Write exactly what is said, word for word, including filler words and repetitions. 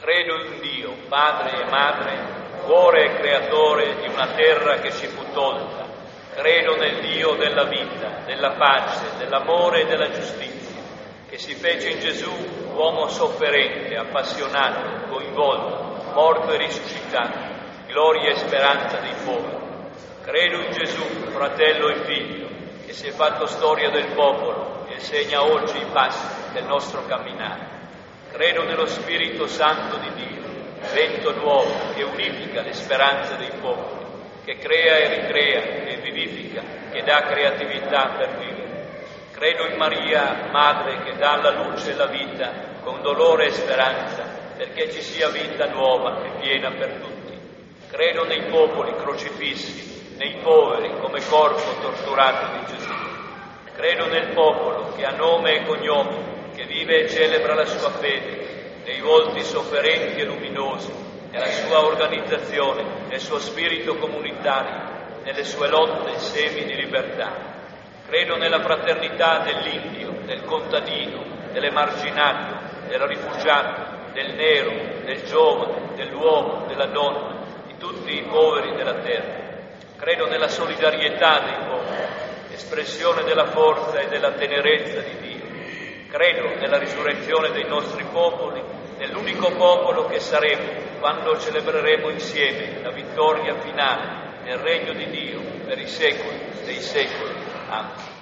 Credo in Dio, Padre e Madre, cuore e creatore di una terra che ci fu tolta. Credo nel Dio della vita, della pace, dell'amore e della giustizia, che si fece in Gesù uomo sofferente, appassionato, coinvolto, morto e risuscitato, gloria e speranza dei poveri. Credo in Gesù, fratello e figlio, che si è fatto storia del popolo e segna oggi i passi del nostro camminare. Credo nello Spirito Santo di Dio, vento nuovo che unifica le speranze dei popoli, che crea e ricrea, che vivifica, che dà creatività per vivere. Credo in Maria, Madre, che dà la luce e la vita con dolore e speranza, perché ci sia vita nuova e piena per tutti. Credo nei popoli crocifissi, nei poveri come corpo torturato di Gesù. Credo nel popolo che ha nome e cognome, che vive e celebra la sua fede, nei volti sofferenti e luminosi, nella sua organizzazione, nel suo spirito comunitario, nelle sue lotte semi di libertà. Credo nella fraternità dell'indio, del contadino, dell'emarginato, del rifugiato, del nero, del giovane, dell'uomo, della donna, di tutti i poveri della terra. Credo nella solidarietà dei poveri, espressione della forza e della tenerezza di Dio. Credo nella risurrezione dei nostri popoli, nell'unico popolo che saremo quando celebreremo insieme la vittoria finale nel regno di Dio per i secoli dei secoli. Amen.